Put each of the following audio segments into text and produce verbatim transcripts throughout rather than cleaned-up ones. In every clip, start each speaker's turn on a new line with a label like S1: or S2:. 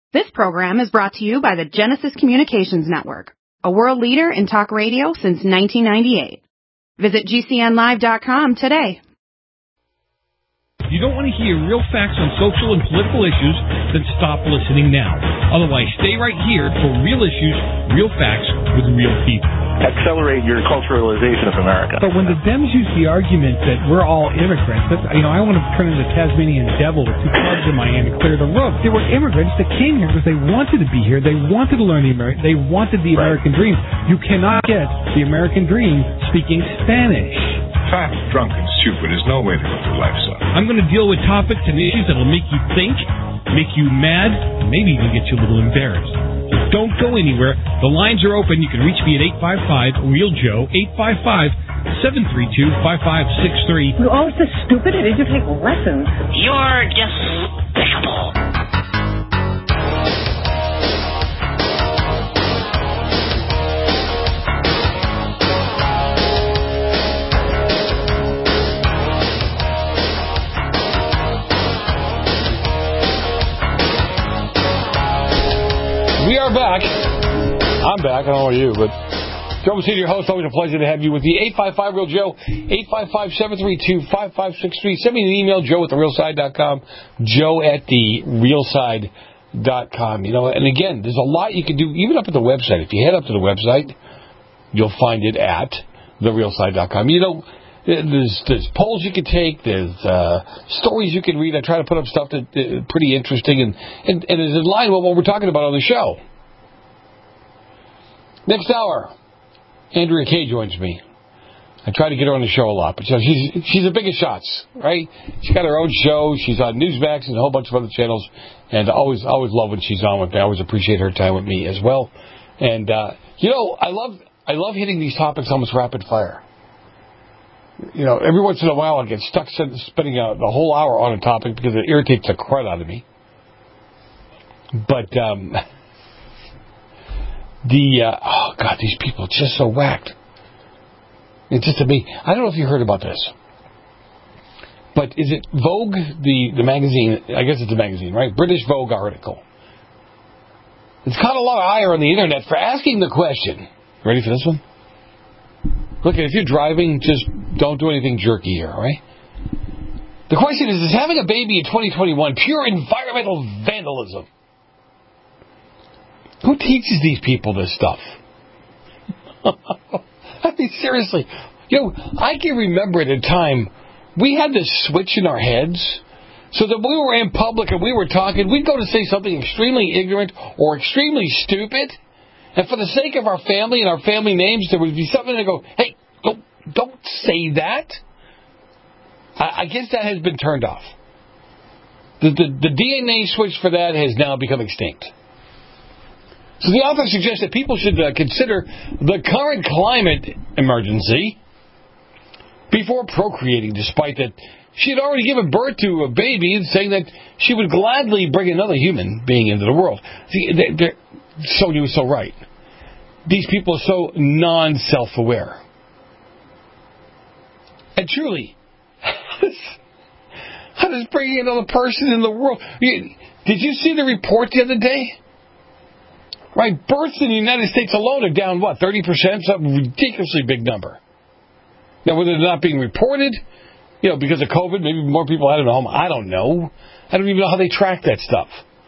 S1: This program is brought to you by the Genesis Communications Network, a world leader in talk radio since nineteen ninety-eight. Visit G C N live dot com today.
S2: You don't want to hear real facts on social and political issues? Then stop listening now. Otherwise, stay right here for real issues, real facts with real people.
S3: Accelerate your culturalization of America.
S4: But when the Dems use the argument that we're all immigrants, that's, you know, I want to turn into the Tasmanian devil with two clubs in my hand and clear the road. They were immigrants that came here because they wanted to be here. They wanted to learn the American. They wanted the American dream. You cannot get the American dream speaking Spanish.
S5: Fat, drunk, and stupid is no way to go through life, son.
S2: I'm going to deal with topics and issues that will make you think, make you mad, and maybe even get you a little embarrassed. Don't go anywhere. The lines are open. You can reach me at eight five five, real joe, eight five five, seven three two, five five six three.
S6: You're always so stupid. Did you take lessons?
S7: You're despicable.
S8: We are back. I'm back. I don't know about you, but Joe Messina, your host. Always a pleasure to have you with me. eight five five, real joe, eight five five, seven three two, five five six three. Send me an email, joe at the real side dot com, joe at the real side dot com. You know, and again, there's a lot you can do, even up at the website. If you head up to the website, you'll find it at the real side dot com. You know, there's, there's polls you can take, there's uh, stories you can read. I try to put up stuff that's uh, pretty interesting and, and, and is in line with what we're talking about on the show. Next hour, Andrea Kay joins me. I try to get her on the show a lot, but you know, she's she's the biggest shots, right? She's got her own show. She's on Newsmax and a whole bunch of other channels, and I always always love when she's on with me. I always appreciate her time with me as well. And uh, you know, I love I love hitting these topics almost rapid fire. You know, every once in a while I get stuck spending a, the whole hour on a topic because it irritates the crud out of me. But um, the uh, oh god, these people are just so whacked. It's just to me. I don't know if you heard about this, but is it Vogue, the, the magazine? I guess it's a magazine, right? British Vogue article. It's caught a lot of ire on the internet for asking the question. Ready for this one? Look, if you're driving, just don't do anything jerky here, all right? The question is, is having a baby in twenty twenty-one pure environmental vandalism? Who teaches these people this stuff? I mean, seriously. You know, I can remember at a time we had this switch in our heads so that we were in public and we were talking, we'd go to say something extremely ignorant or extremely stupid, and for the sake of our family and our family names, there would be something to go, hey, don't, don't say that. I, I guess that has been turned off. The, the, the D N A switch for that has now become extinct. So the author suggests that people should uh, consider the current climate emergency before procreating, despite that she had already given birth to a baby, saying that she would gladly bring another human being into the world. See, they're, they're, Sonia was so right. These people are so non-self-aware. And truly, how does bringing another person in the world... Did you see the report the other day? Right, births in the United States alone are down, what, thirty percent? Some ridiculously big number. Now, whether they're not being reported, you know, because of COVID, maybe more people had it at home, I don't know. I don't even know how they track that stuff.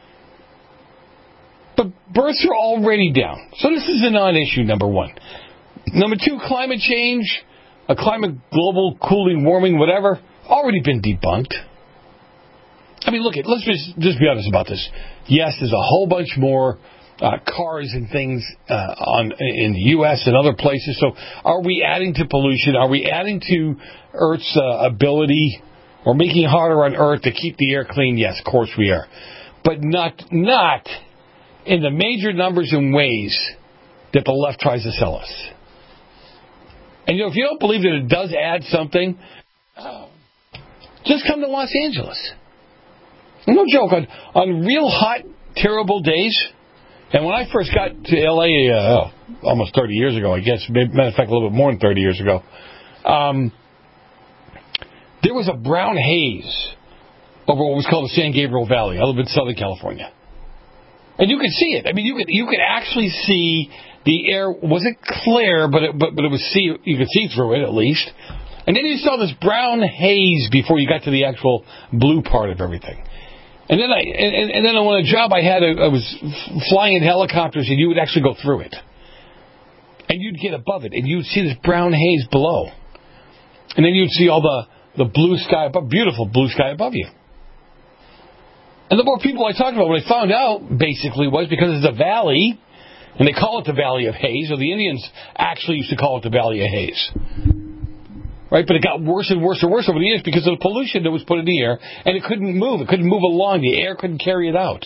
S8: But births are already down. So this is a non-issue, number one. Number two, climate change, a climate, global cooling, warming, whatever, already been debunked. I mean, look, at let's just, just be honest about this. Yes, there's a whole bunch more Uh, cars and things uh, on in the U S and other places. So are we adding to pollution? Are we adding to Earth's uh, ability or making it harder on Earth to keep the air clean? Yes, of course we are. But not not in the major numbers and ways that the left tries to sell us. And you know, if you don't believe that it does add something, uh, just come to Los Angeles. No joke. On, on real hot, terrible days... And when I first got to L A uh, oh, almost thirty years ago, I guess, matter of fact, a little bit more than thirty years ago, um, there was a brown haze over what was called the San Gabriel Valley. I live in Southern California. And you could see it. I mean, you could you could actually see the air wasn't clear, but it, but but it was see you could see through it at least. And then you saw this brown haze before you got to the actual blue part of everything. And then I and, and then on a job I had, I was flying in helicopters, and you would actually go through it, and you'd get above it, and you'd see this brown haze below, and then you'd see all the the blue sky above, beautiful blue sky above you. And the more people I talked about, what I found out basically was because it's a valley, and they call it the Valley of Haze, or the Indians actually used to call it the Valley of Haze. Right, but it got worse and worse and worse over the years because of the pollution that was put in the air, and it couldn't move. It couldn't move along. The air couldn't carry it out.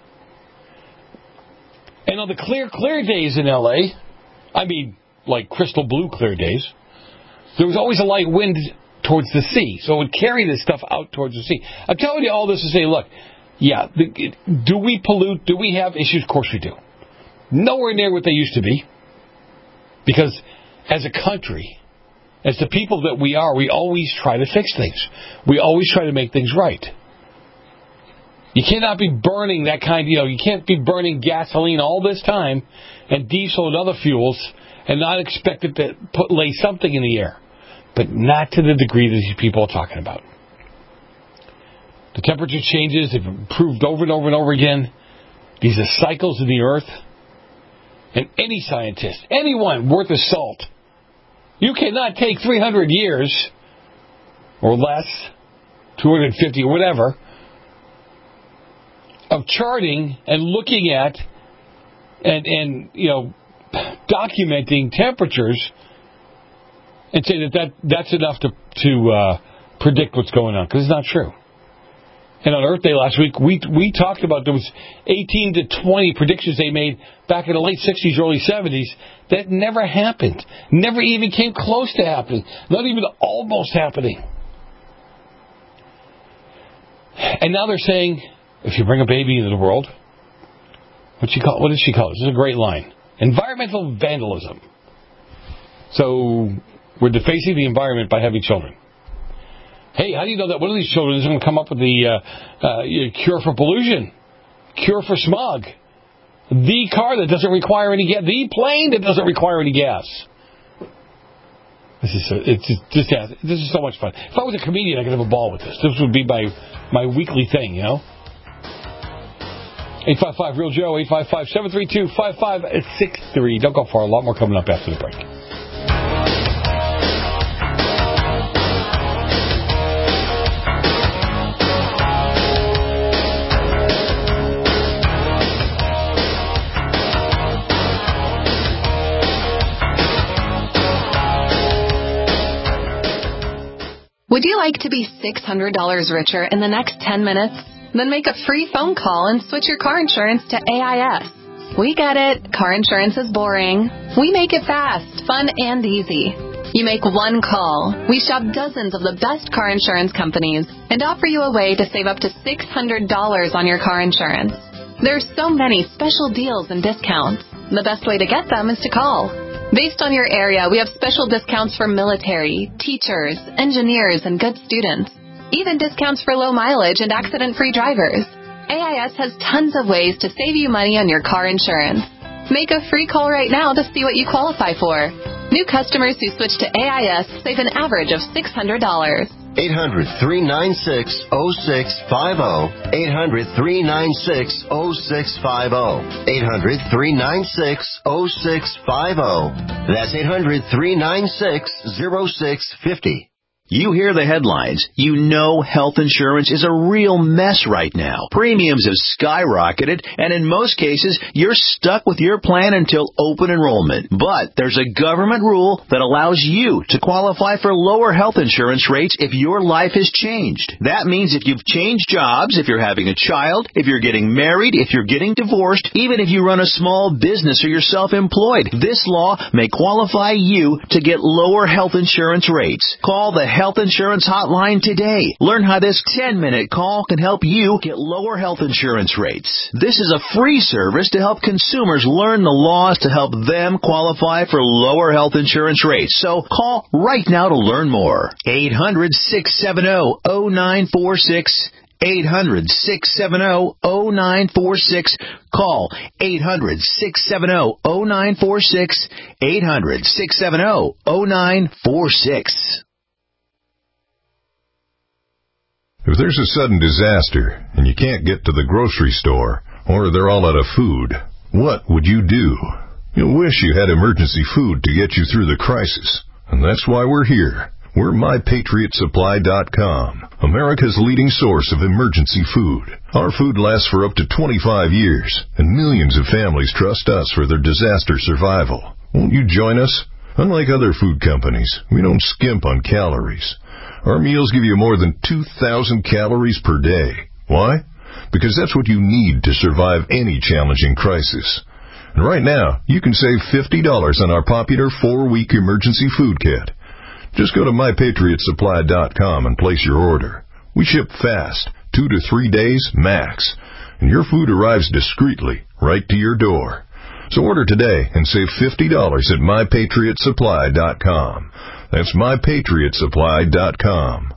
S8: And on the clear, clear days in L A, I mean, like crystal blue clear days, there was always a light wind towards the sea, so it would carry this stuff out towards the sea. I'm telling you all this to say, look, yeah, the, do we pollute? Do we have issues? Of course we do. Nowhere near what they used to be, because as a country, as the people that we are, we always try to fix things. We always try to make things right. You cannot be burning that kind, you know, you can't be burning gasoline all this time and diesel and other fuels and not expect it to put, lay something in the air. But not to the degree that these people are talking about. The temperature changes, they've improved over and over and over again. These are cycles in the earth. And any scientist, anyone worth his salt, you cannot take three hundred years or less, two hundred fifty or whatever, of charting and looking at and, and you know, documenting temperatures and say that, that that's enough to, to uh, predict what's going on, because it's not true. And on Earth Day last week, we we talked about there was eighteen to twenty predictions they made back in the late sixties, early seventies that never happened. Never even came close to happening. Not even almost happening. And now they're saying, if you bring a baby into the world, what she call what did she call it? This is a great line. Environmental vandalism. So we're defacing the environment by having children. Hey, how do you know that one of these children is going to come up with the uh, uh, cure for pollution, cure for smog, the car that doesn't require any gas, the plane that doesn't require any gas? This is so, it's just, just yeah, this is so much fun. If I was a comedian, I could have a ball with this. This would be my my weekly thing, you know. eight five five real Joe, eight five five, seven three two, five five six three. Don't go far. A lot more coming up after the break.
S9: Would you like to be six hundred dollars richer in the next ten minutes? Then make a free phone call and switch your car insurance to A I S. We get it. Car insurance is boring. We make it fast, fun, and easy. You make one call. We shop dozens of the best car insurance companies and offer you a way to save up to six hundred dollars on your car insurance. There's so many special deals and discounts. The best way to get them is to call. Based on your area, we have special discounts for military, teachers, engineers, and good students. Even discounts for low mileage and accident-free drivers. A I S has tons of ways to save you money on your car insurance. Make a free call right now to see what you qualify for. New customers who switch to A I S save an average of six hundred dollars.
S10: eight hundred, three nine six, oh six five oh. eight hundred, three nine six, oh six five oh. eight hundred, three nine six, oh six five oh. That's eight hundred, three nine six, oh six five oh.
S11: You hear the headlines. You know health insurance is a real mess right now. Premiums have skyrocketed, and in most cases, you're stuck with your plan until open enrollment. But there's a government rule that allows you to qualify for lower health insurance rates if your life has changed. That means if you've changed jobs, if you're having a child, if you're getting married, if you're getting divorced, even if you run a small business or you're self-employed, this law may qualify you to get lower health insurance rates. Call the Health Insurance Hotline today. Learn how this ten-minute call can help you get lower health insurance rates. This is a free service to help consumers learn the laws to help them qualify for lower health insurance rates. So call right now to learn more. eight hundred, six seven zero, zero nine four six. eight hundred, six seven zero, zero nine four six. Call eight hundred, six seven zero, zero nine four six, eight hundred, six seven zero, zero nine four six.
S5: If there's a sudden disaster and you can't get to the grocery store, or they're all out of food, what would you do? You'll wish you had emergency food to get you through the crisis. And that's why we're here. We're my patriot supply dot com, America's leading source of emergency food. Our food lasts for up to twenty-five years, and millions of families trust us for their disaster survival. Won't you join us? Unlike other food companies, we don't skimp on calories. Our meals give you more than two thousand calories per day. Why? Because that's what you need to survive any challenging crisis. And right now, you can save fifty dollars on our popular four-week emergency food kit. Just go to my patriot supply dot com and place your order. We ship fast, two to three days max, and your food arrives discreetly right to your door. So order today and save fifty dollars at my patriot supply dot com. That's my patriot supply dot com.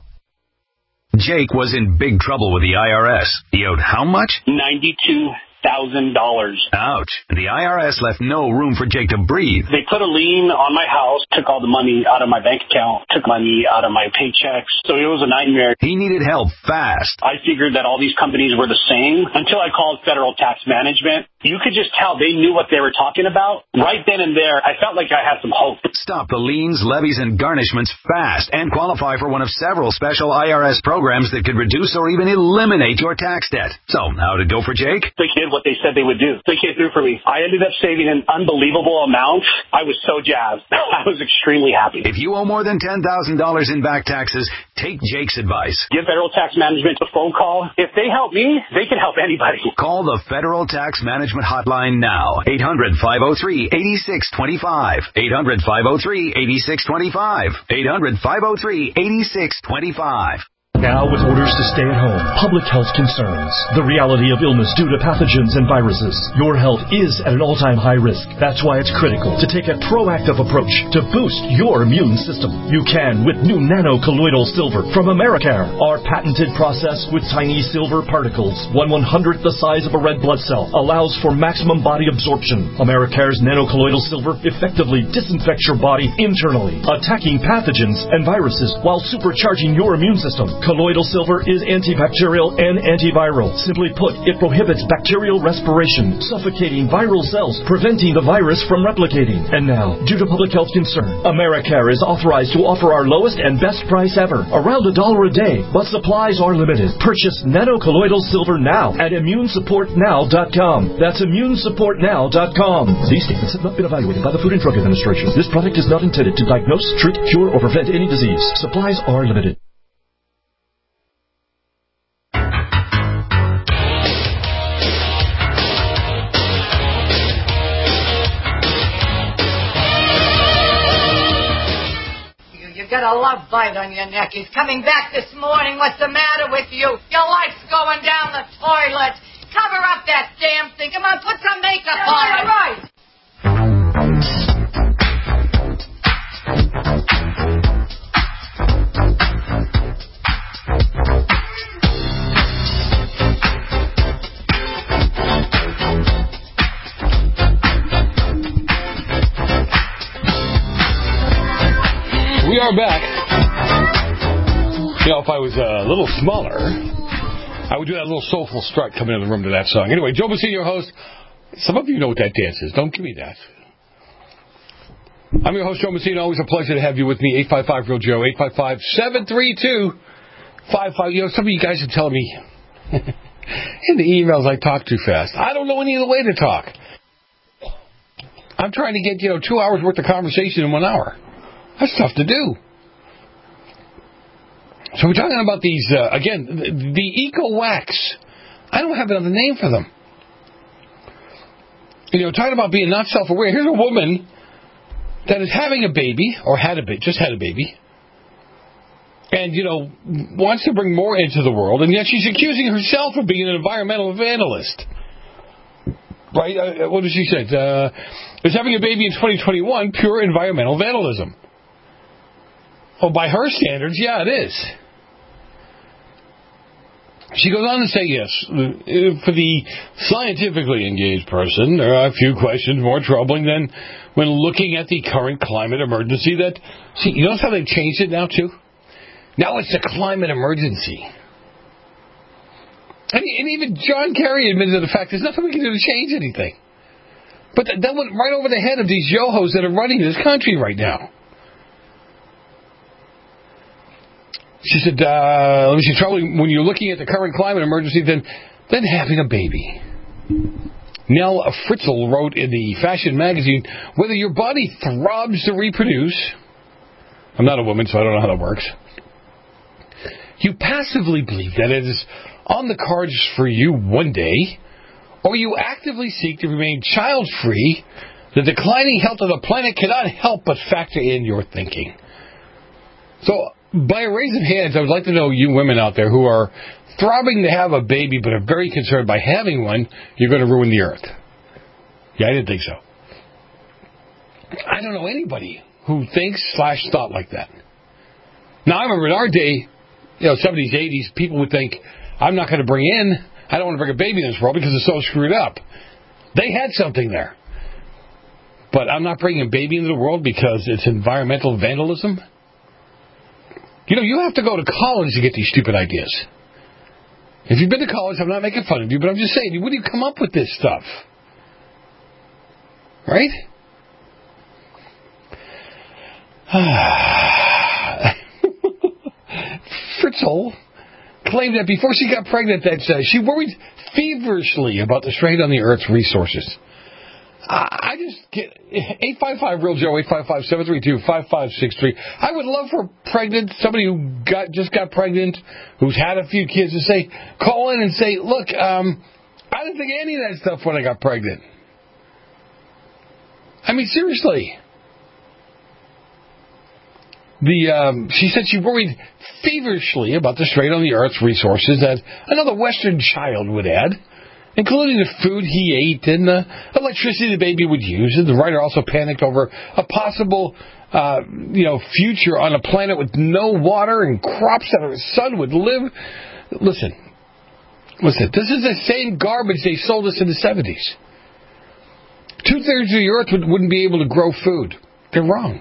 S11: Jake was in big trouble with the I R S. He owed how much?
S12: ninety-two thousand dollars.
S11: Ouch. The I R S left no room for Jake to breathe.
S12: They put a lien on my house, took all the money out of my bank account, took money out of my paychecks. So it was a nightmare.
S11: He needed help fast.
S12: I figured that all these companies were the same until I called Federal Tax Management. You could just tell they knew what they were talking about. Right then and there, I felt like I had some hope.
S11: Stop the liens, levies, and garnishments fast and qualify for one of several special I R S programs that could reduce or even eliminate your tax debt. So, how did it go for Jake?
S12: They did what they said they would do. They came through for me. I ended up saving an unbelievable amount. I was so jazzed. I was extremely happy.
S11: If you owe more than ten thousand dollars in back taxes, take Jake's advice.
S12: Give Federal Tax Management a phone call. If they help me, they can help anybody.
S11: Call the Federal Tax Management Hotline now. eight hundred, five oh three, eight six two five. eight hundred, five oh three, eight six two five. eight hundred, five oh three, eight six two five.
S13: Now with orders to stay at home, public health concerns, the reality of illness due to pathogens and viruses. Your health is at an all-time high risk. That's why it's critical to take a proactive approach to boost your immune system. You can with new nano-colloidal silver from Americare. Our patented process with tiny silver particles, one one-hundredth the size of a red blood cell, allows for maximum body absorption. Americare's nano-colloidal silver effectively disinfects your body internally, attacking pathogens and viruses while supercharging your immune system. Colloidal silver is antibacterial and antiviral. Simply put, it prohibits bacterial respiration, suffocating viral cells, preventing the virus from replicating. And now, due to public health concern, Americare is authorized to offer our lowest and best price ever, around a dollar a day, but supplies are limited. Purchase nano-colloidal silver now at immune support now dot com. That's immune support now dot com. These statements have not been evaluated by the Food and Drug Administration. This product is not intended to diagnose, treat, cure, or prevent any disease. Supplies are limited.
S14: Got a love bite on your neck. He's coming back this morning. What's the matter with you? Your life's going down the toilet. Cover up that damn thing. Come on, put some makeup yeah, on it. Right.
S8: We are back. You know, if I was a little smaller, I would do that little soulful strut coming in the room to that song. Anyway, Joe Messina, your host. Some of you know what that dance is. Don't give me that. I'm your host, Joe Messina. Always a pleasure to have you with me. eight five five, real Joe. eight five five, seven three two, five five. You know, some of you guys are telling me in the emails I talk too fast. I don't know any other way to talk. I'm trying to get, you know, two hours worth of conversation in one hour. That's tough to do. So we're talking about these, uh, again, the, the Eco-Wax. I don't have another name for them. You know, talking about being not self-aware. Here's a woman that is having a baby, or had a baby, just had a baby, and, you know, wants to bring more into the world, and yet she's accusing herself of being an environmental vandalist. Right? Uh, what did she say? Uh, is having a baby in twenty twenty-one pure environmental vandalism? Well, by her standards, yeah, it is. She goes on to say, yes, for the scientifically engaged person, there are a few questions more troubling than when looking at the current climate emergency that, see, you notice how they've changed it now, too? Now it's a climate emergency. And, and even John Kerry admitted to the fact there's nothing we can do to change anything. But that, that went right over the head of these yo-hos that are running this country right now. She said, uh, let me see, trouble when you're looking at the current climate emergency, then, then having a baby. Nell Fritzl wrote in the Fashion magazine, whether your body throbs to reproduce, I'm not a woman, so I don't know how that works, you passively believe that it is on the cards for you one day, or you actively seek to remain child-free, the declining health of the planet cannot help but factor in your thinking. So, by a raise of hands, I would like to know you women out there who are throbbing to have a baby but are very concerned by having one, you're going to ruin the earth. Yeah, I didn't think so. I don't know anybody who thinks slash thought like that. Now, I remember in our day, you know, seventies, eighties, people would think, I'm not going to bring in, I don't want to bring a baby in this world because it's so screwed up. They had something there. But I'm not bringing a baby into the world because it's environmental vandalism. You know, you have to go to college to get these stupid ideas. If you've been to college, I'm not making fun of you, but I'm just saying, when do you come up with this stuff? Right? Fritzl claimed that before she got pregnant, that uh, she worried feverishly about the strain on the Earth's resources. I just get eight five five real Joe, eight five five, seven three two, five five six three. I would love for pregnant, somebody who got just got pregnant, who's had a few kids, to say, call in and say, look, um, I didn't think any of that stuff when I got pregnant. I mean, seriously. The um, she said she worried feverishly about the strain on the Earth's resources that another Western child would add, including the food he ate and the electricity the baby would use. And the writer also panicked over a possible, uh, you know, future on a planet with no water and crops that her son would live. Listen, listen, this is the same garbage they sold us in the seventies. Two-thirds of the Earth would, wouldn't be able to grow food. They're wrong.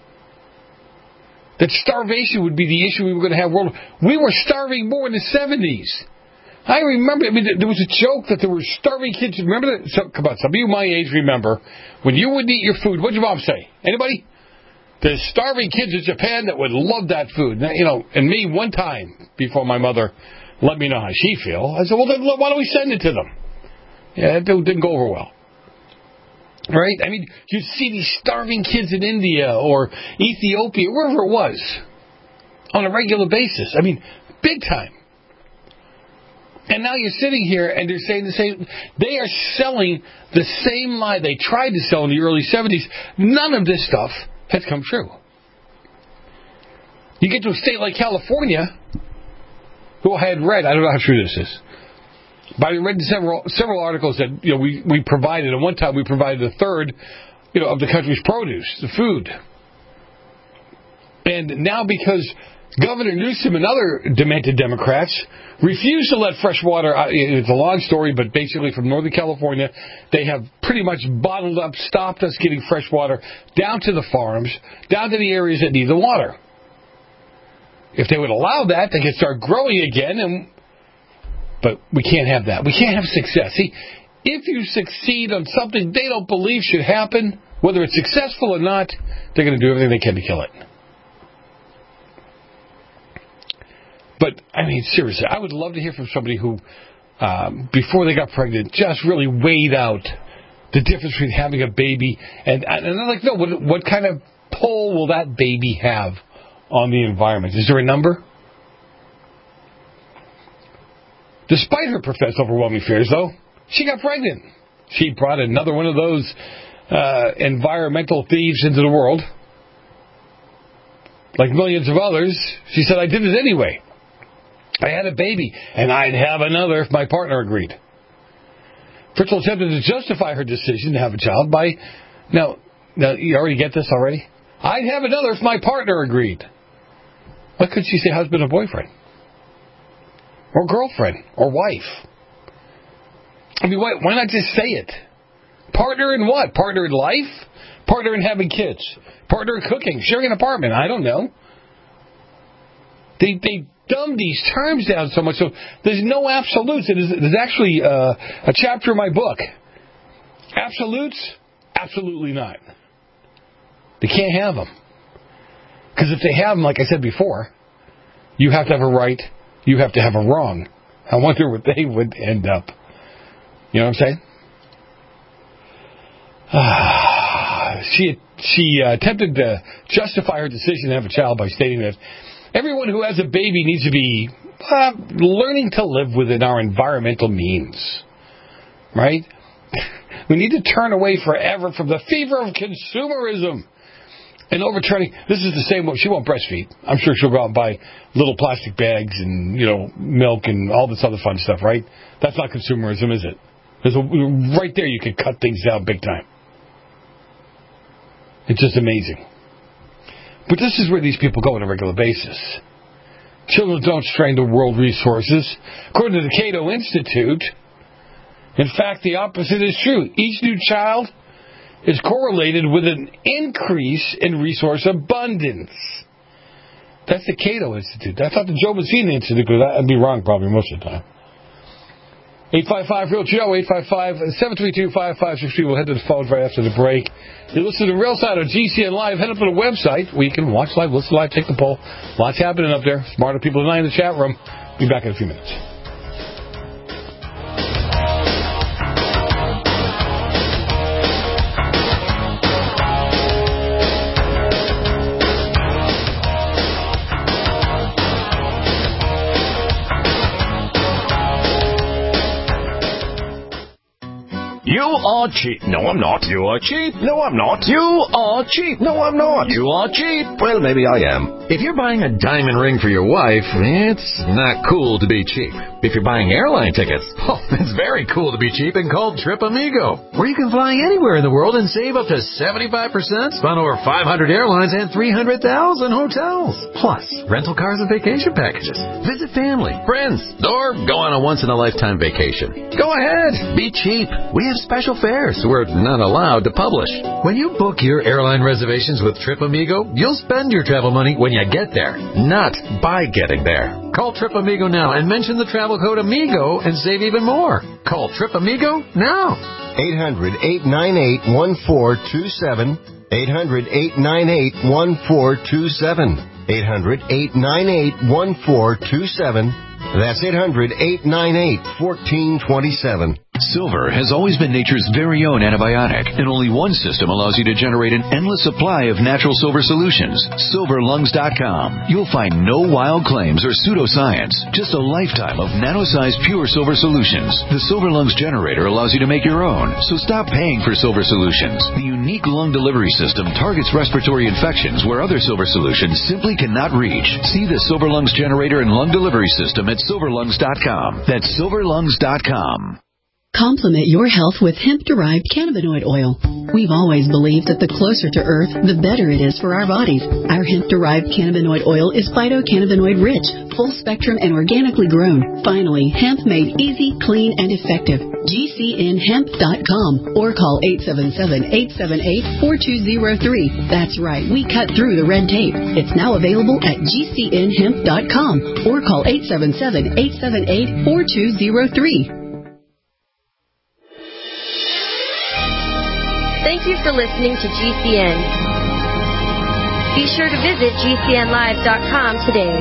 S8: That starvation would be the issue we were going to have world. We were starving more in the seventies. I remember, I mean, there was a joke that there were starving kids. Remember that? So, come on, some of you my age remember, when you wouldn't eat your food, what did your mom say? Anybody? There's starving kids in Japan that would love that food. Now, you know, and me, one time, before my mother let me know how she feel, I said, well, then why don't we send it to them? Yeah, it didn't go over well. Right? I mean, you'd see these starving kids in India or Ethiopia, wherever it was, on a regular basis. I mean, big time. And now you're sitting here and they're saying the same. They are selling the same lie they tried to sell in the early seventies. None of this stuff has come true. You get to a state like California, who I had read, I don't know how true this is, but I read several several articles that, you know, we, we provided, and one time we provided a third, you know, of the country's produce, the food. And now because Governor Newsom and other demented Democrats refuse to let fresh water, it's a long story, but basically from Northern California, they have pretty much bottled up, stopped us getting fresh water down to the farms, down to the areas that need the water. If they would allow that, they could start growing again, and but we can't have that. We can't have success. See, if you succeed on something they don't believe should happen, whether it's successful or not, they're going to do everything they can to kill it. But, I mean, seriously, I would love to hear from somebody who, um, before they got pregnant, just really weighed out the difference between having a baby and, and I'm like, no, what, what kind of pull will that baby have on the environment? Is there a number? Despite her professed overwhelming fears, though, she got pregnant. She brought another one of those uh, environmental thieves into the world. Like millions of others, she said, I did it anyway. I had a baby, and I'd have another if my partner agreed. Fritzl attempted to justify her decision to have a child by, now, now you already get this already? I'd have another if my partner agreed. Why couldn't she say husband or boyfriend? or girlfriend or wife. I mean, why, why not just say it? Partner in what? Partner in life? Partner in having kids? Partner in cooking? Sharing an apartment? I don't know. They they dumb these terms down so much, so there's no absolutes. It is, there's actually uh, a chapter in my book. Absolutes? Absolutely not. They can't have them. Because if they have them, like I said before, you have to have a right, you have to have a wrong. I wonder what they would end up. You know what I'm saying? she she uh, attempted to justify her decision to have a child by stating that everyone who has a baby needs to be uh, learning to live within our environmental means. Right? We need to turn away forever from the fever of consumerism. And overturning, this is the same way, she won't breastfeed. I'm sure she'll go out and buy little plastic bags and, you know, milk and all this other fun stuff, right? That's not consumerism, is it? There's a, right there you can cut things down big time. It's just amazing. But this is where these people go on a regular basis. Children don't strain the world resources. According to the Cato Institute, in fact, the opposite is true. Each new child is correlated with an increase in resource abundance. That's the Cato Institute. I thought the Joe Mazzini Institute, because I'd be wrong probably most of the time. eight five five, real Joe, eight five five, seven three two, five five six three. We'll head to the phones right after the break. You listen to Real Side on G C N Live. Head up to the website where you can watch live, listen live, take the poll. Lots happening up there. Smarter people than I in the chat room. Be back in a few minutes.
S15: You are cheap. No, I'm not. You are cheap. No, I'm not. You are cheap. No, I'm not. You are cheap. Well, maybe I am. If you're buying a diamond ring for your wife, it's not cool to be cheap. If you're buying airline tickets, oh, it's very cool to be cheap and called Trip Amigo, where you can fly anywhere in the world and save up to seventy-five percent on over five hundred airlines and three hundred thousand hotels. Plus, rental cars and vacation packages. Visit family, friends, or go on a once-in-a-lifetime vacation. Go ahead. Be cheap. We have special fares we're not allowed to publish. When you book your airline reservations with Trip Amigo, you'll spend your travel money when you get there, not by getting there. Call Trip Amigo now and mention the travel code AMIGO and save even more. Call Trip Amigo now.
S10: eight hundred, eight nine eight, one four two seven. eight hundred, eight nine eight, one four two seven. eight hundred, eight nine eight, one four two seven. That's eight hundred, eight nine eight, one four two seven.
S11: Silver has always been nature's very own antibiotic, and only one system allows you to generate an endless supply of natural silver solutions. silver lungs dot com. You'll find no wild claims or pseudoscience, just a lifetime of nano-sized pure silver solutions. The Silver Lungs generator allows you to make your own, so stop paying for silver solutions. The unique lung delivery system targets respiratory infections where other silver solutions simply cannot reach. See the Silver Lungs generator and lung delivery system at silver lungs dot com. That's silver lungs dot com.
S16: Complement your health with hemp-derived cannabinoid oil. We've always believed that the closer to Earth, the better it is for our bodies. Our hemp-derived cannabinoid oil is phytocannabinoid-rich, full-spectrum, and organically grown. Finally, hemp made easy, clean, and effective. G C N hemp dot com or call eight seven seven, eight seven eight, four two zero three. That's right, we cut through the red tape. It's now available at G C N hemp dot com or call eight seven seven, eight seven eight, four two zero three.
S17: Thank you for listening to G C N. Be sure to visit G C N live dot com today.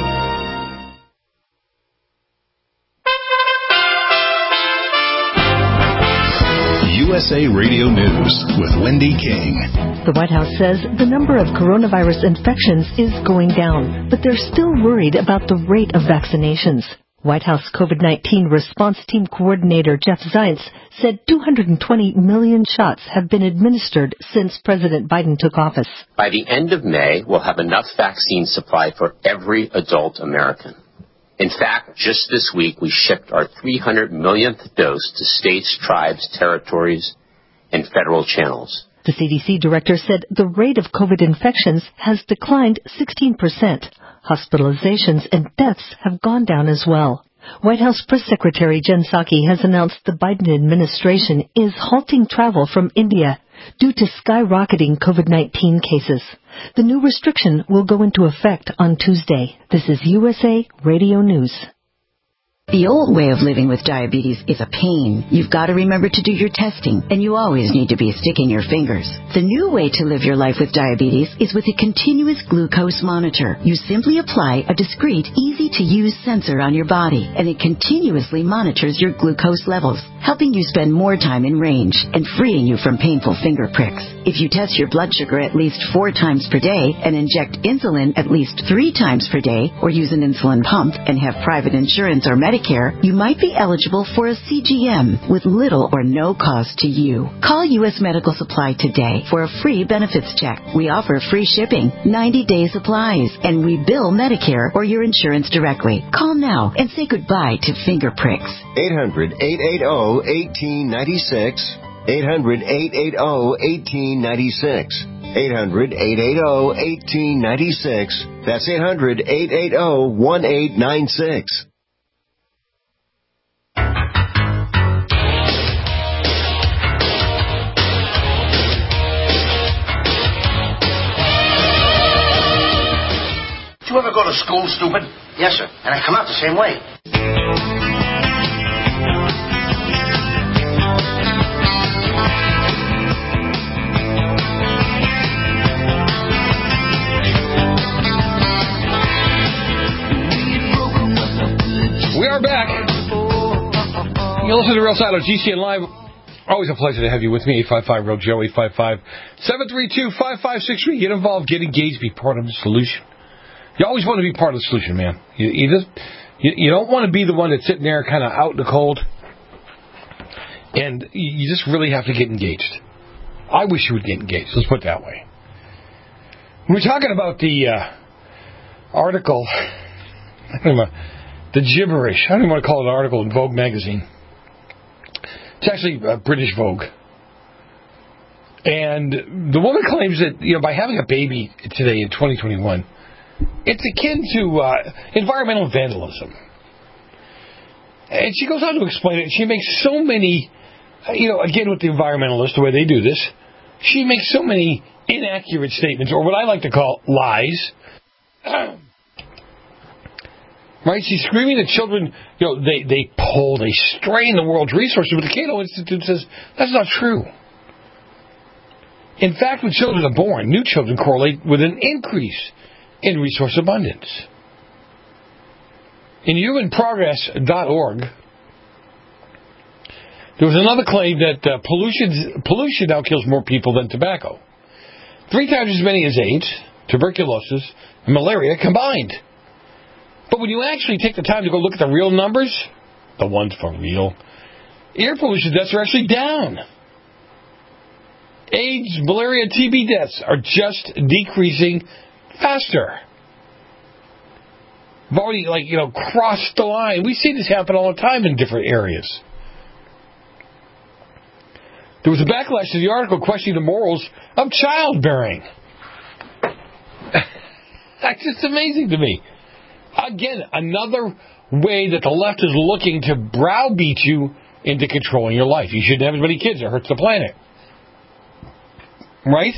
S5: U S A Radio News with Wendy King.
S18: The White House says the number of coronavirus infections is going down, but they're still worried about the rate of vaccinations. White House COVID nineteen Response Team Coordinator Jeff Zients said two hundred twenty million shots have been administered since President Biden took office.
S19: By the end of May, we'll have enough vaccine supply for every adult American. In fact, just this week, we shipped our three hundred millionth dose to states, tribes, territories, and federal channels.
S18: The C D C director said the rate of COVID infections has declined sixteen percent. Hospitalizations and deaths have gone down as well. White House Press Secretary Jen Psaki has announced the Biden administration is halting travel from India due to skyrocketing COVID nineteen cases. The new restriction will go into effect on Tuesday. This is U S A Radio News.
S20: The old way of living with diabetes is a pain. You've got to remember to do your testing, and you always need to be sticking your fingers. The new way to live your life with diabetes is with a continuous glucose monitor. You simply apply a discreet, easy-to-use sensor on your body, and it continuously monitors your glucose levels, helping you spend more time in range and freeing you from painful finger pricks. If you test your blood sugar at least four times per day and inject insulin at least three times per day, or use an insulin pump and have private insurance or Medicare, you might be eligible for a C G M with little or no cost to you. Call U S Medical Supply today for a free benefits check. We offer free shipping, ninety-day supplies, and we bill Medicare or your insurance directly. Call now and say goodbye to finger pricks.
S10: eight hundred, eight eight zero, one eight nine six. eight hundred, eight eight zero, one eight nine six. eight hundred, eight eight zero, one eight nine six. That's eight hundred, eight eight zero, one eight nine six.
S21: Did you ever go to school, stupid? Yes, sir. And I come out the same way.
S8: We are back. You listen to Real Side on G C N Live. Always a pleasure to have you with me. eight five five, R E A L, Joe, eight five five, seven three two, five five six three. Get involved, get engaged, be part of the solution. You always want to be part of the solution, man. You, you just you, you don't want to be the one that's sitting there kind of out in the cold. And you just really have to get engaged. I wish you would get engaged. Let's put it that way. We're talking about the uh, article, I don't know, the gibberish. I don't even want to call it an article in Vogue magazine. It's actually uh, British Vogue. And the woman claims that, you know, by having a baby today in twenty twenty-one, it's akin to uh, environmental vandalism. And she goes on to explain it. She makes so many, you know, again with the environmentalists, the way they do this, she makes so many inaccurate statements, or what I like to call lies. Right? She's screaming at children, you know, they, they pull, they strain the world's resources, but the Cato Institute says that's not true. In fact, when children are born, new children correlate with an increase in resource abundance. In human progress dot org, there was another claim that uh, pollution, pollution now kills more people than tobacco. Three times as many as AIDS, tuberculosis, and malaria combined. But when you actually take the time to go look at the real numbers, the ones for real, air pollution deaths are actually down. AIDS, malaria, T B deaths are just decreasing faster. We've already, like, you know, crossed the line. We see this happen all the time in different areas. There was a backlash to the article questioning the morals of childbearing. That's just amazing to me. Again, another way that the left is looking to browbeat you into controlling your life. You shouldn't have as many kids. It hurts the planet. Right?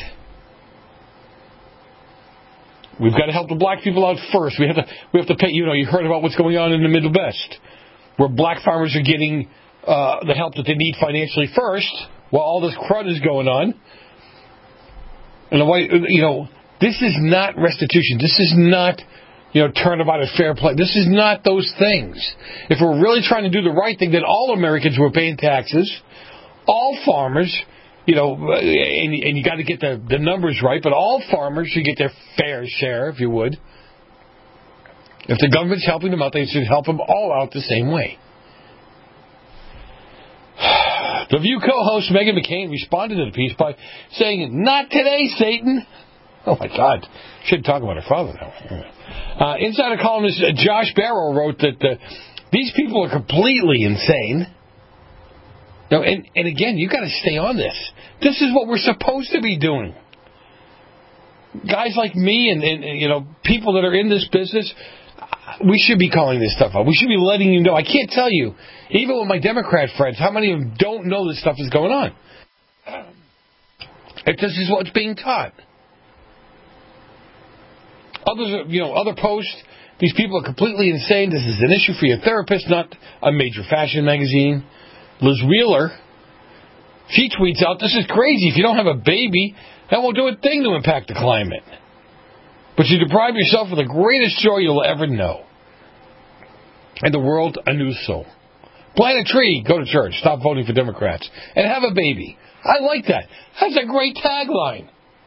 S8: We've got to help the black people out first. We have to we have to pay, you know, you heard about what's going on in the Midwest, where black farmers are getting uh, the help that they need financially first, while all this crud is going on. And the white, you know, this is not restitution. This is not, you know, turnabout or fair play. This is not those things. If we're really trying to do the right thing, then all Americans who are paying taxes, all farmers, you know, and, and you got to get the, the numbers right, but all farmers should get their fair share, if you would. If the government's helping them out, they should help them all out the same way. The View co-host Meghan McCain responded to the piece by saying, "Not today, Satan." Oh, my God. Shouldn't talk about her father now. Uh, Insider columnist Josh Barrow wrote that uh, these people are completely insane. No, and, and again, you've got to stay on this. This is what we're supposed to be doing. Guys like me and, and, and you know, people that are in this business, we should be calling this stuff out. We should be letting you know. I can't tell you, even with my Democrat friends, how many of them don't know this stuff is going on. If this is what's being taught. Others, you know, other posts, these people are completely insane. This is an issue for your therapist, not a major fashion magazine. Liz Wheeler, she tweets out, this is crazy. If you don't have a baby, that won't do a thing to impact the climate. But you deprive yourself of the greatest joy you'll ever know. And the world anew so. Plant a tree, go to church, stop voting for Democrats, and have a baby. I like that. That's a great tagline.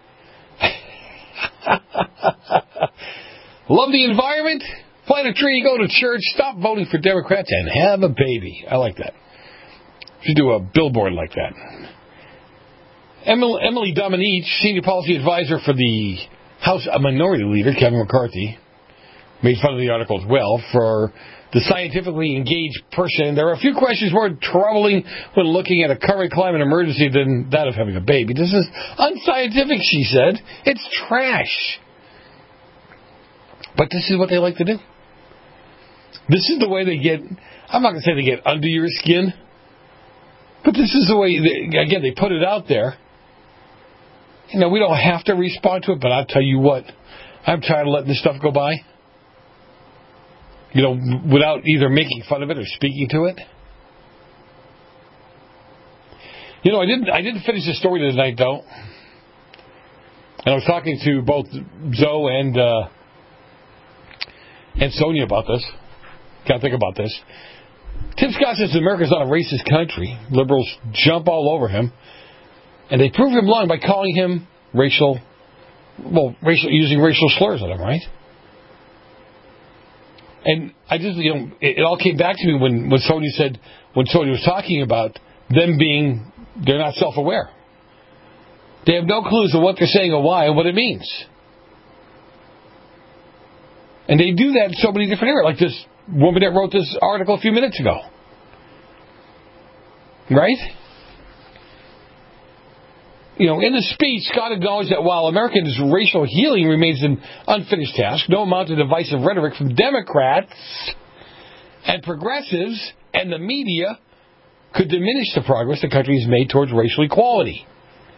S8: Love the environment, plant a tree, go to church, stop voting for Democrats, and have a baby. I like that. Should do a billboard like that. Emily, Emily Dominique, senior policy advisor for the House Minority Leader, Kevin McCarthy, made fun of the article as well for the scientifically engaged person. There are a few questions more troubling when looking at a current climate emergency than that of having a baby. This is unscientific, she said. It's trash. But this is what they like to do. This is the way they get, I'm not going to say they get under your skin, but this is the way, they, again, they put it out there. You know, we don't have to respond to it, but I'll tell you what, I'm tired of letting this stuff go by. You know, without either making fun of it or speaking to it. You know, I didn't I didn't finish the story tonight, though. And I was talking to both Zoe and uh, and Sonia about this. Got to think about this. Tim Scott says America's not a racist country. Liberals jump all over him. And they prove him wrong by calling him racial, well, racial, using racial slurs on him, right? And I just, you know, it, it all came back to me when, when Sonia said, when Sonia was talking about them being, they're not self-aware. They have no clues of what they're saying or why and what it means. And they do that in so many different areas, like this woman that wrote this article a few minutes ago. Right? You know, in the speech, Scott acknowledged that while Americans' racial healing remains an unfinished task, no amount of divisive rhetoric from Democrats and progressives and the media could diminish the progress the country has made towards racial equality.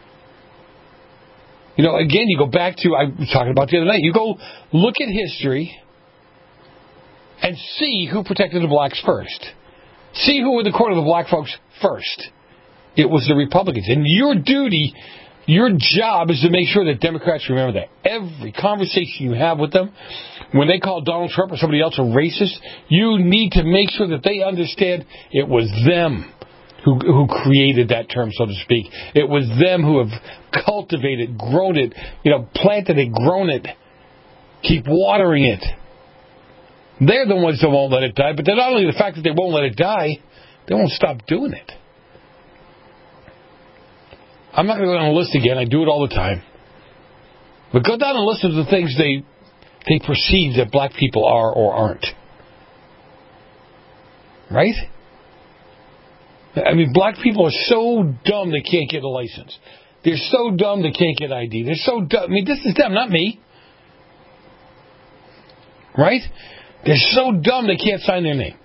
S8: You know, again, you go back to, I was talking about the other night, you go look at history and see who protected the blacks first. See who were in the corner of the black folks first. It was the Republicans. And your duty, your job is to make sure that Democrats remember that. Every conversation you have with them, when they call Donald Trump or somebody else a racist, you need to make sure that they understand it was them who, who created that term, so to speak. It was them who have cultivated, grown it, you know, planted it, grown it, keep watering it. They're the ones that won't let it die, but they're not only the fact that they won't let it die, they won't stop doing it. I'm not going to go down the list again. I do it all the time. But go down and listen to the things they they perceive that black people are or aren't. Right? I mean, black people are so dumb they can't get a license. They're so dumb they can't get I D. They're so dumb. I mean, this is them, not me. Right? They're so dumb they can't sign their name.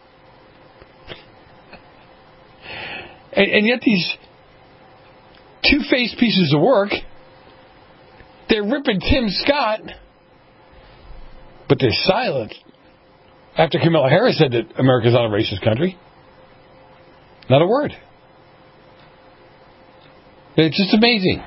S8: And, and yet these two-faced pieces of work, they're ripping Tim Scott, but they're silent after Kamala Harris said that America's not a racist country. Not a word. It's just amazing.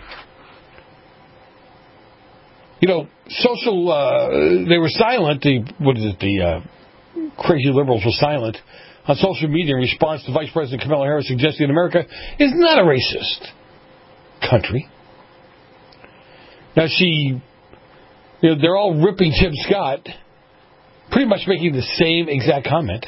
S8: You know, social, uh, they were silent, the, what is it, the uh, crazy liberals were silent on social media in response to Vice President Kamala Harris suggesting America is not a racist country. Now she, you know, they're all ripping Tim Scott, pretty much making the same exact comment.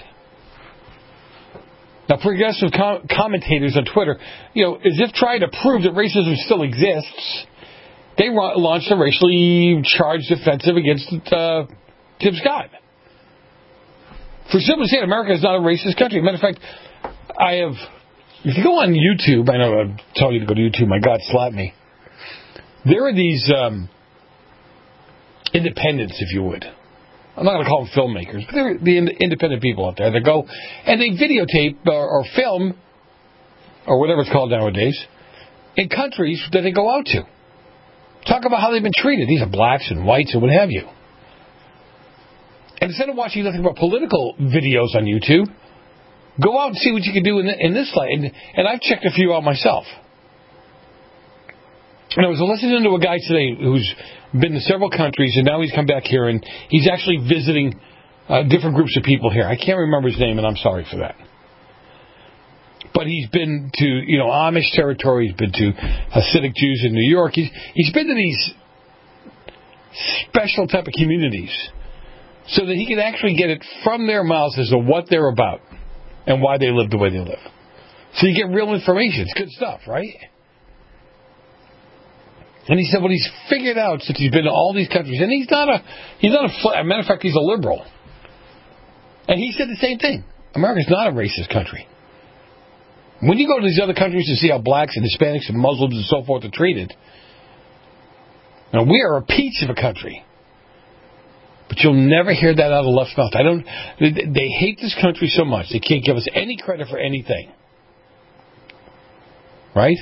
S8: Now progressive com- commentators on Twitter, you know, as if trying to prove that racism still exists, they ra- launched a racially charged offensive against uh, Tim Scott. For simply saying America is not a racist country. Matter of fact, I have, if you go on YouTube, I know I'm telling you to go to YouTube, my God, slap me. There are these um, independents, if you would, I'm not going to call them filmmakers, but they're the ind- independent people out there that go and they videotape or, or film, or whatever it's called nowadays, in countries that they go out to. Talk about how they've been treated. These are blacks and whites and what have you. And instead of watching nothing but political videos on YouTube, go out and see what you can do in, the, in this light. And, and I've checked a few out myself. And I was listening to a guy today who's been to several countries, and now he's come back here, and he's actually visiting uh, different groups of people here. I can't remember his name, and I'm sorry for that. But he's been to, you know, Amish territory. He's been to Hasidic Jews in New York. He's, he's been to these special type of communities so that he can actually get it from their mouths as to what they're about and why they live the way they live. So you get real information. It's good stuff, right? And he said what he's figured out since he's been to all these countries, and he's not a, he's not a, as a matter of fact, he's a liberal. And he said the same thing. America's not a racist country. When you go to these other countries to see how blacks and Hispanics and Muslims and so forth are treated, now we are a peach of a country. But you'll never hear that out of the left's mouth. I don't. They, they hate this country so much they can't give us any credit for anything. Right?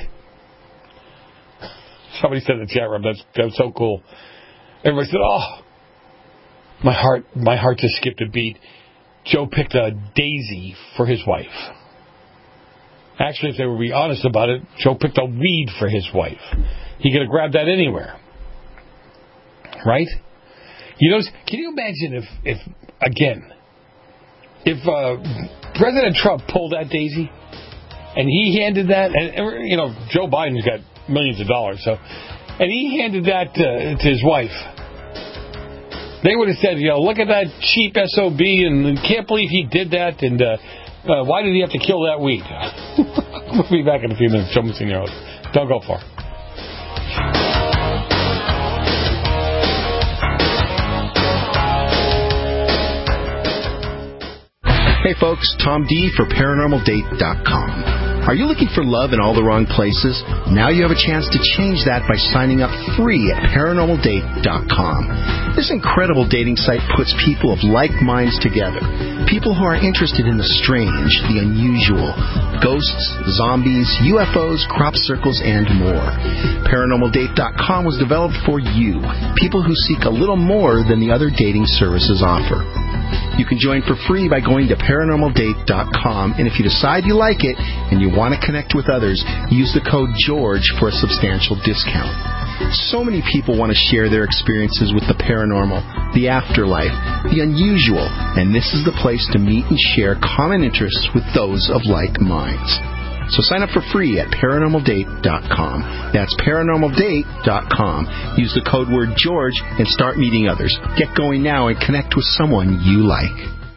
S8: Somebody said in the chat room, that's, that's so cool. Everybody said, oh, my heart, my heart just skipped a beat. Joe picked a daisy for his wife. Actually, if they were be honest about it, Joe picked a weed for his wife. He could have grabbed that anywhere. Right? You know, can you imagine if, if again, if uh, President Trump pulled that daisy and he handed that, and you know, Joe Biden's got millions of dollars, so, and he handed that uh, to his wife, they would have said, you know, look at that cheap S O B, and can't believe he did that, and uh, uh, why did he have to kill that weed? We'll be back in a few minutes. Show me your host. Don't go far.
S1: Hey folks, Tom D for paranormal date dot com. Are you looking for love in all the wrong places? Now you have a chance to change that by signing up free at paranormal date dot com. This incredible dating site puts people of like minds together. People who are interested in the strange, the unusual, ghosts, zombies, U F Os, crop circles, and more. paranormal date dot com was developed for you, people who seek a little more than the other dating services offer. You can join for free by going to paranormal date dot com, and if you decide you like it and you want to connect with others, use the code GEORGE for a substantial discount. So many people want to share their experiences with the paranormal, the afterlife, the unusual, and this is the place to meet and share common interests with those of like minds. So sign up for free at paranormal date dot com. That's paranormal date dot com. Use the code word George and start meeting others. Get going now and connect with someone you like.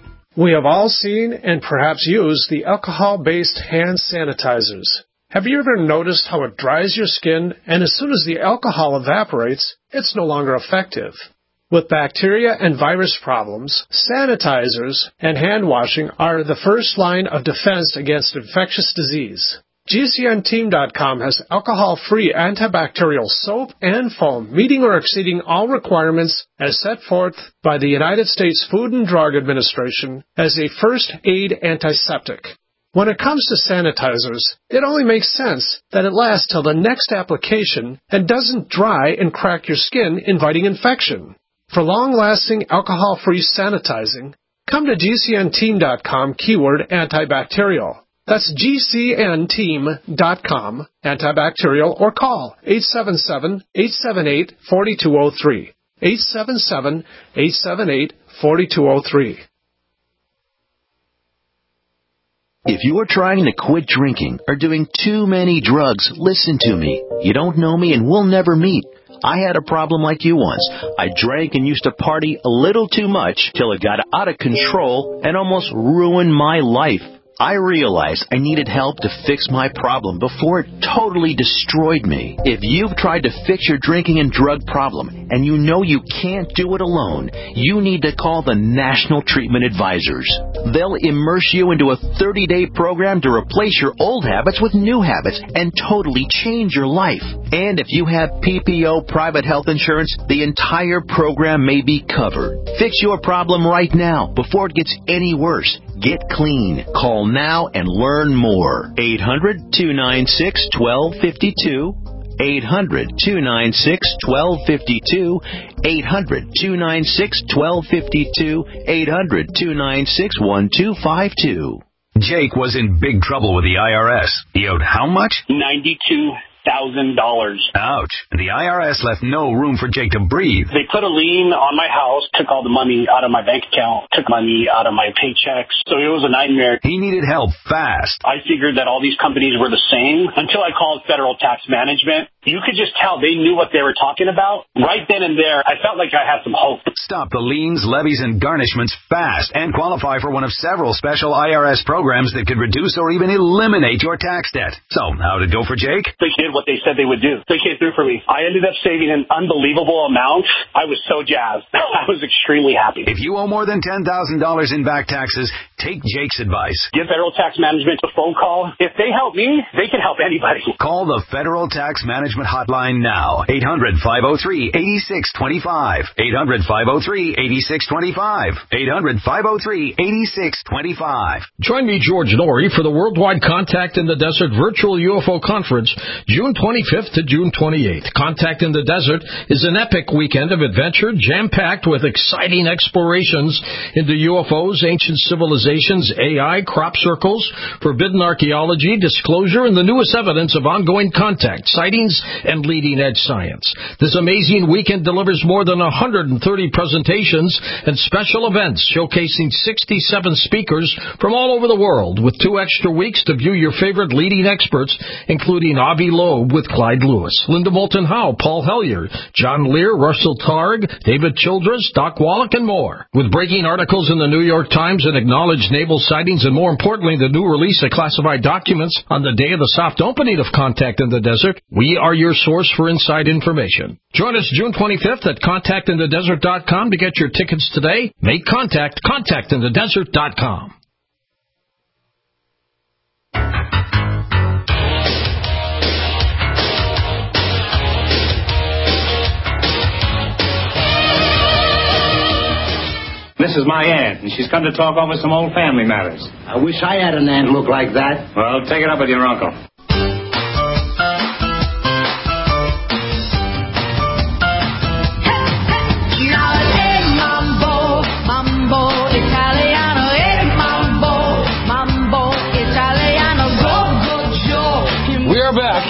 S22: We have all seen and perhaps used the alcohol-based hand sanitizers. Have you ever noticed how it dries your skin, and as soon as the alcohol evaporates, it's no longer effective? With bacteria and virus problems, sanitizers and hand washing are the first line of defense against infectious disease. G C N team dot com has alcohol-free antibacterial soap and foam, meeting or exceeding all requirements as set forth by the United States Food and Drug Administration as a first aid antiseptic. When it comes to sanitizers, it only makes sense that it lasts till the next application and doesn't dry and crack your skin, inviting infection. For long-lasting alcohol-free sanitizing, come to G C N team dot com keyword antibacterial. That's G C N team dot com antibacterial, or call eight seven seven, eight seven eight, four two zero three. eight seven seven, eight seven eight, four two zero three.
S11: If you are trying to quit drinking or doing too many drugs, listen to me. You don't know me and we'll never meet. I had a problem like you once. I drank and used to party a little too much till it got out of control and almost ruined my life. I realized I needed help to fix my problem before it totally destroyed me. If you've tried to fix your drinking and drug problem and you know you can't do it alone, you need to call the National Treatment Advisors. They'll immerse you into a thirty-day program to replace your old habits with new habits and totally change your life. And if you have P P O private health insurance, the entire program may be covered. Fix your problem right now before it gets any worse. Get clean. Call now and learn more. eight hundred, two nine six, one two five two. eight hundred, two nine six, one two five two. eight hundred, two nine six, one two five two. eight hundred, two nine six, one two five two.
S3: Jake was in big trouble with the I R S. He owed how much?
S12: ninety-two thousand dollars.
S3: Ouch. The I R S left no room for Jake to breathe.
S12: They put a lien on my house, took all the money out of my bank account, took money out of my paychecks. So it was a nightmare.
S3: He needed help fast.
S12: I figured that all these companies were the same until I called Federal Tax Management. You could just tell they knew what they were talking about. Right then and there, I felt like I had some hope.
S3: Stop the liens, levies, and garnishments fast and qualify for one of several special I R S programs that could reduce or even eliminate your tax debt. So, how'd it go for Jake?
S12: They did what they said they would do. They came through for me. I ended up saving an unbelievable amount. I was so jazzed. I was extremely happy.
S3: If you owe more than ten thousand dollars in back taxes, take Jake's advice.
S12: Give Federal Tax Management a phone call. If they help me, they can help anybody.
S3: Call the Federal Tax Management Hotline now. eight hundred, five oh three, eight six two five. eight hundred, five oh three, eight six two five. eight hundred, five oh three, eight six two five.
S4: Join me, George Norrie, for the Worldwide Contact in the Desert Virtual U F O Conference, June twenty-fifth to June twenty-eighth. Contact in the Desert is an epic weekend of adventure, jam-packed with exciting explorations into U F Os, ancient civilizations, A I, crop circles, forbidden archaeology, disclosure, and the newest evidence of ongoing contact, sightings, and leading-edge science. This amazing weekend delivers more than one hundred thirty presentations and special events showcasing sixty-seven speakers from all over the world, with two extra weeks to view your favorite leading experts, including Avi Loeb with Clyde Lewis, Linda Moulton Howe, Paul Hellyer, John Lear, Russell Targ, David Childress, Doc Wallach, and more. With breaking articles in the New York Times and acknowledged naval sightings, and more importantly, the new release of classified documents on the day of the soft opening of Contact in the Desert, we are your source for inside information. Join us June twenty-fifth at contact in the desert dot com to get your tickets today. Make contact, contact in the desert dot com.
S23: This is my aunt, and she's come to talk over some old family matters.
S21: I wish I had an aunt look like that.
S23: Well, take it up with your uncle.
S8: We are back.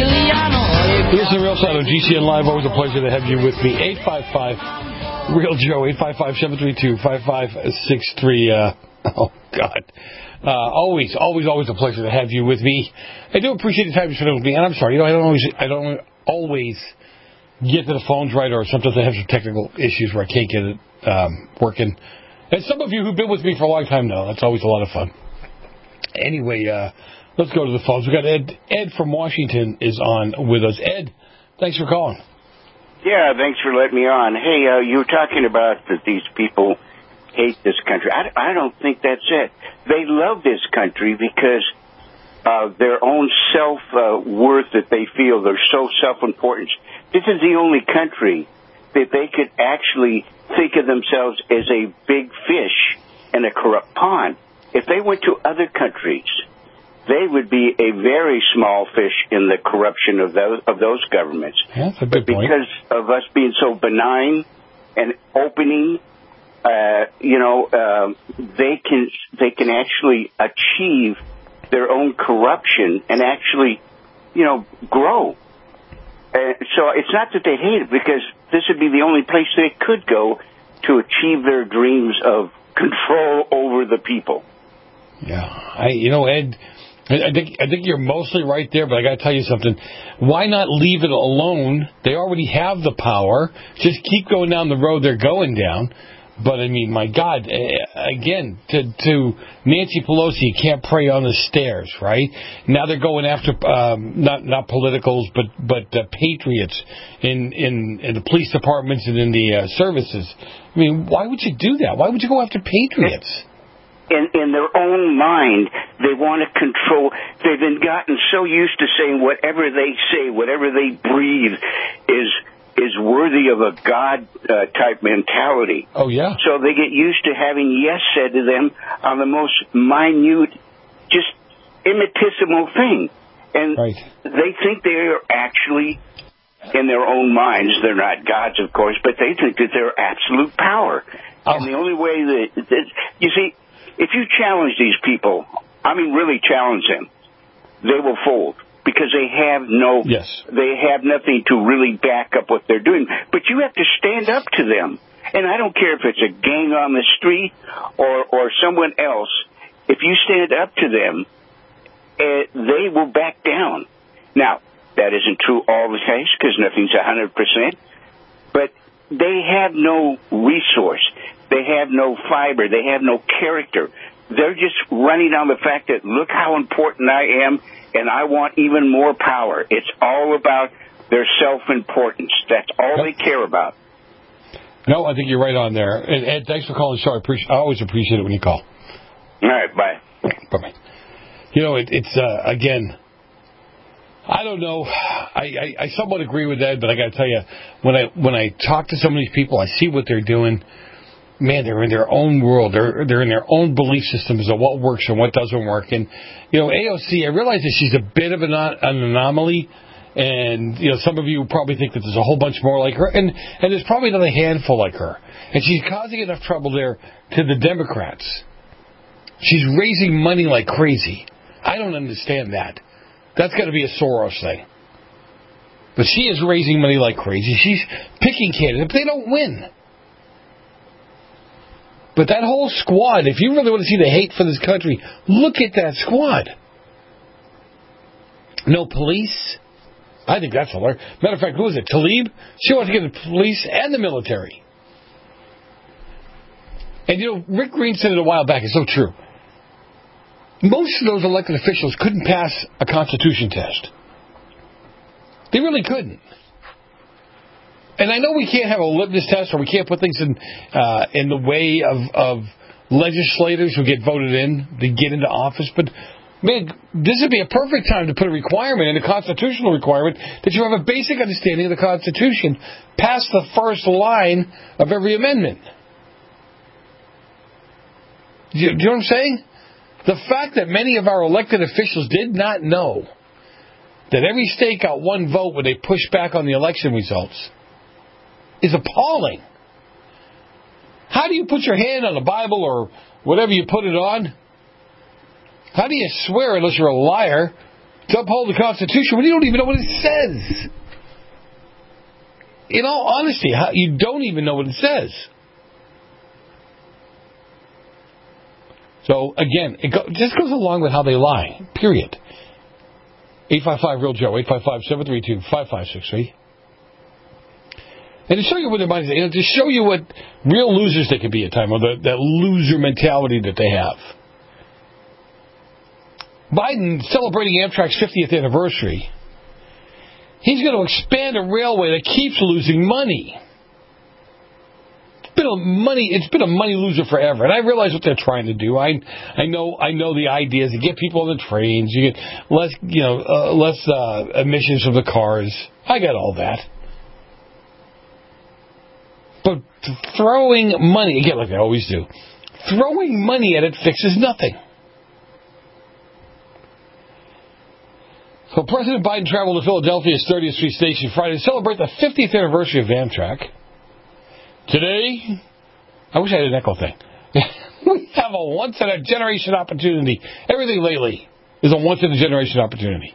S8: Here's the Real Side on G C N Live. Always a pleasure to have you with me. eight five five Real Joe, eight five five, seven three two, five five six three. Uh, oh, God. Uh, always, always, always a pleasure to have you with me. I do appreciate the time you spend with me, and I'm sorry, you know, I don't always, I don't always get to the phones right, or sometimes I have some technical issues where I can't get it um, working. And some of you who've been with me for a long time know that's always a lot of fun. Anyway, uh, let's go to the phones. We've got Ed. Ed from Washington is on with us. Ed, thanks for calling.
S24: Yeah, thanks for letting me on. Hey, uh, you were talking about that these people hate this country. I, I don't think that's it. They love this country because of their own self-worth uh, that they feel. They're so self-important. This is the only country that they could actually think of themselves as a big fish in a corrupt pond. If they went to other countries, they would be a very small fish in the corruption of those of those governments.
S8: Yeah, that's a good
S24: but because
S8: point.
S24: of us being so benign and opening, uh, you know, uh, they can they can actually achieve their own corruption and actually, you know, grow. Uh, so it's not that they hate it, because this would be the only place they could go to achieve their dreams of control over the people.
S8: Yeah, I, you know, Ed, I think I think you're mostly right there, but I got to tell you something. Why not leave it alone? They already have the power. Just keep going down the road they're going down. But, I mean, my God, again, to, to Nancy Pelosi, you can't pray on the stairs, right? Now they're going after um, not not politicals, but but uh, patriots in, in, in the police departments and in the uh, services. I mean, why would you do that? Why would you go after patriots?
S24: in, in their own mind, they want to control. They've been gotten so used to saying whatever they say, whatever they breathe is is worthy of a God-type uh, mentality.
S8: Oh, yeah.
S24: So they get used to having yes said to them on the most minute, just infinitesimal thing. And right. they think they are actually, in their own minds, they're not gods, of course, but they think that they're absolute power. Oh. And the only way that, that, you see, if you challenge these people, I mean really challenge them, they will fold. Because they have no,
S8: yes.
S24: they have nothing to really back up what they're doing. But you have to stand up to them. And I don't care if it's a gang on the street or, or someone else. If you stand up to them, uh, they will back down. Now, that isn't true all the time because nothing's one hundred percent. But they have no resource. They have no fiber. They have no character. They're just running on the fact that, look how important I am, and I want even more power. It's all about their self-importance. That's all yep. they care about.
S8: No, I think you're right on there. And Ed, thanks for calling the show. I, appreciate, I always appreciate it when you call.
S24: All right, bye.
S8: Bye-bye. You know, it, it's, uh, again, I don't know. I, I, I somewhat agree with Ed, but I got to tell you, when I when I talk to some of these people, I see what they're doing. Man, they're in their own world. They're they're in their own belief systems of what works and what doesn't work. And, you know, A O C, I realize that she's a bit of an, an anomaly. And, you know, some of you probably think that there's a whole bunch more like her. And, and there's probably another handful like her. And she's causing enough trouble there to the Democrats. She's raising money like crazy. I don't understand that. That's got to be a Soros thing. But she is raising money like crazy. She's picking candidates. But they don't win. But that whole squad, if you really want to see the hate for this country, look at that squad. No police. I think that's hilarious. Matter of fact, who is it? Tlaib? She wants to get the police and the military. And, you know, Rick Green said it a while back. It's so true. Most of those elected officials couldn't pass a Constitution test. They really couldn't. And I know we can't have a litmus test or we can't put things in uh, in the way of, of legislators who get voted in to get into office, but, man, this would be a perfect time to put a requirement in, a constitutional requirement, that you have a basic understanding of the Constitution past the first line of every amendment. Do you, do you know what I'm saying? The fact that many of our elected officials did not know that every state got one vote when they pushed back on the election results is appalling. How do you put your hand on the Bible or whatever you put it on? How do you swear, unless you're a liar, to uphold the Constitution when you don't even know what it says? In all honesty, how, you don't even know what it says. So, again, it go, just goes along with how they lie, period. eight five five real Joe, eight five five, seven three two, five five six three. And to show you what their minds are, you know, to show you what real losers they can be at times, or the, that loser mentality that they have. Biden celebrating Amtrak's fiftieth anniversary. He's going to expand a railway that keeps losing money. It's been a money. It's been a money loser forever, and I realize what they're trying to do. I, I know, I know the idea is to get people on the trains. You get less, you know, uh, less uh, emissions from the cars. I got all that. But throwing money, again, like I always do, throwing money at it fixes nothing. So President Biden traveled to Philadelphia's thirtieth Street Station Friday to celebrate the fiftieth anniversary of Amtrak. Today, I wish I had an echo thing. We have a once-in-a-generation opportunity. Everything lately is a once-in-a-generation opportunity.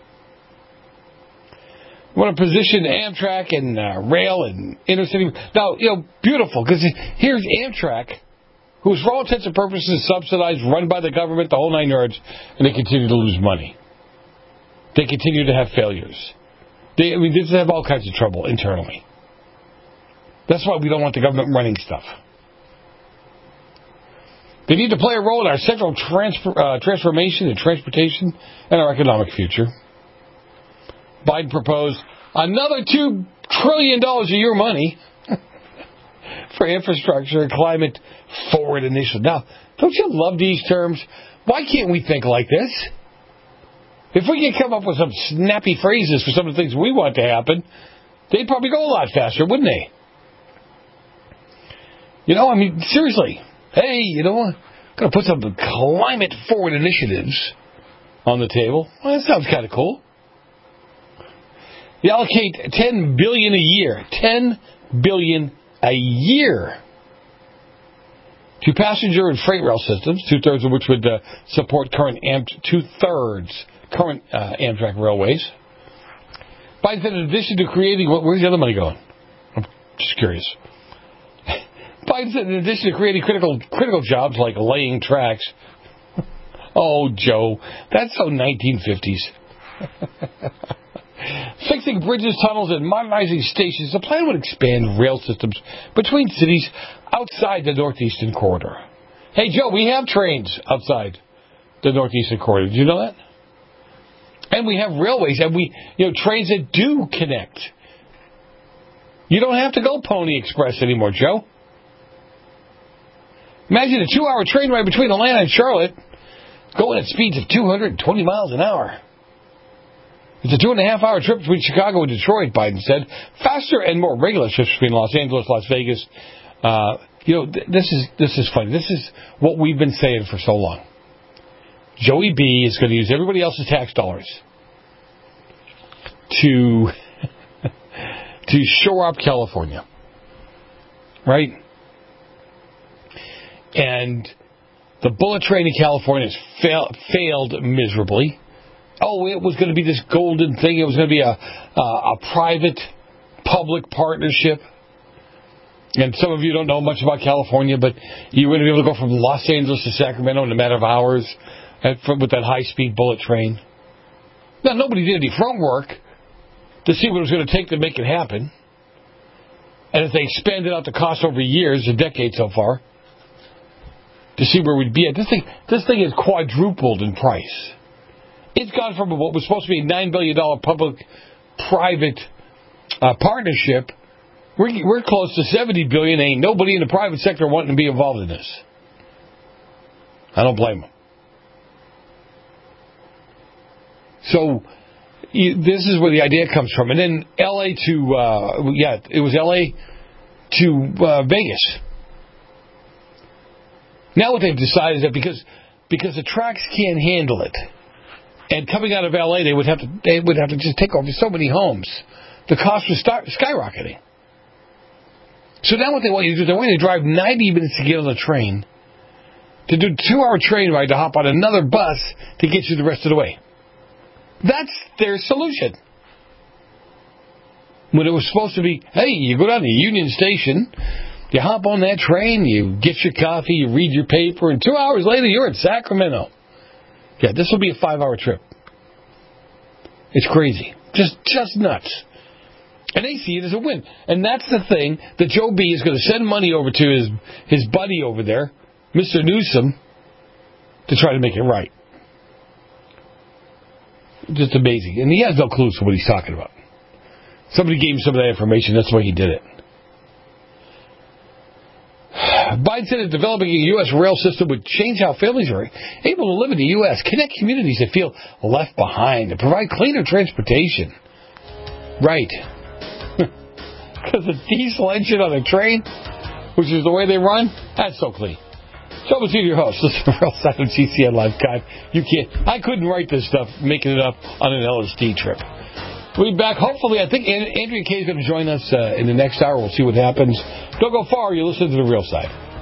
S8: We want to position Amtrak and uh, rail and intercity. Now, you know, beautiful, because here's Amtrak, who's for all intents and purposes subsidized, run by the government, the whole nine yards, and they continue to lose money. They continue to have failures. They, I mean, they have all kinds of trouble internally. That's why we don't want the government running stuff. They need to play a role in our central transfer, uh, transformation and transportation and our economic future. Biden proposed another two trillion dollars of your money. for infrastructure and climate forward initiative. Now, don't you love these terms? Why can't we think like this? If we could come up with some snappy phrases for some of the things we want to happen, they'd probably go a lot faster, wouldn't they? You know, I mean, seriously. Hey, you know what? Going to put some climate forward initiatives on the table. Well, that sounds kind of cool. You allocate ten billion dollars a year, ten billion dollars a year to passenger and freight rail systems, two-thirds of which would uh, support current Am- two-thirds current uh, Amtrak railways. Biden said in addition to creating, where's the other money going? I'm just curious. Biden said in addition to creating critical critical jobs like laying tracks. Oh, Joe, that's so nineteen fifties. Fixing bridges, tunnels, and modernizing stations, the plan would expand rail systems between cities outside the Northeastern Corridor. Hey, Joe, we have trains outside the Northeastern Corridor. Did you know that? And we have railways, and we, you know, trains that do connect. You don't have to go Pony Express anymore, Joe. Imagine a two-hour train ride between Atlanta and Charlotte, going at speeds of two hundred twenty miles an hour. It's a two-and-a-half-hour trip between Chicago and Detroit, Biden said. Faster and more regular trips between Los Angeles, Las Vegas. Uh, you know, th- this is this is funny. This is what we've been saying for so long. Joey B is going to use everybody else's tax dollars to to shore up California, right? And the bullet train in California has fail, failed miserably. Oh, it was going to be this golden thing. It was going to be a, a, a private-public partnership. And some of you don't know much about California, but you were going to be able to go from Los Angeles to Sacramento in a matter of hours at, with that high-speed bullet train. Now, nobody did any front work to see what it was going to take to make it happen. And if they expanded out the cost over years, a decade so far, to see where we'd be at, this thing, this thing is quadrupled in price. It's gone from what was supposed to be a nine billion dollars public-private uh, partnership. We're, we're close to seventy billion dollars. Ain't nobody in the private sector wanting to be involved in this. I don't blame them. So you, this is where the idea comes from. And then L A to, uh, yeah, it was L A to uh, Vegas. Now what they've decided is that because because the tracks can't handle it, and coming out of L A, they would have to they would have to just take over so many homes. The cost was start, skyrocketing. So now what they want you to do, they want you to drive ninety minutes to get on the train, to do a two-hour train ride to hop on another bus to get you the rest of the way. That's their solution. When it was supposed to be, hey, you go down to Union Station, you hop on that train, you get your coffee, you read your paper, and two hours later you're in Sacramento. Yeah, this will be a five-hour trip. It's crazy. Just just nuts. And they see it as a win. And that's the thing that Joe B is going to send money over to his, his buddy over there, Mister Newsom, to try to make it right. Just amazing. And he has no clue for what he's talking about. Somebody gave him some of that information. That's why he did it. Biden said that developing a U S rail system would change how families are able to live in the U S, connect communities that feel left behind, and provide cleaner transportation. Right. Because the diesel engine on a train, which is the way they run, that's so clean. So I'm your host. This is the Real Side of G C N Live. God, you can't. I couldn't write this stuff, making it up on an L S D trip. We'll be back. Hopefully, I think Andrea Kay is going to join us uh, in the next hour. We'll see what happens. Don't go far. You're listening to The Real Side.